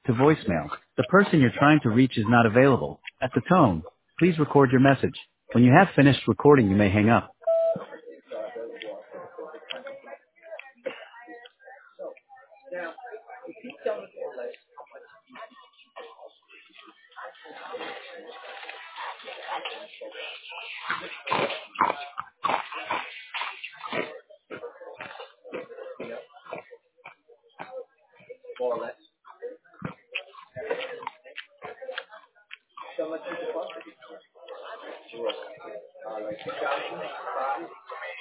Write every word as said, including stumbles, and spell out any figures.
To voicemail. The person you're trying to reach is not available. At the tone, please record your message. When you have finished recording, you may hang up.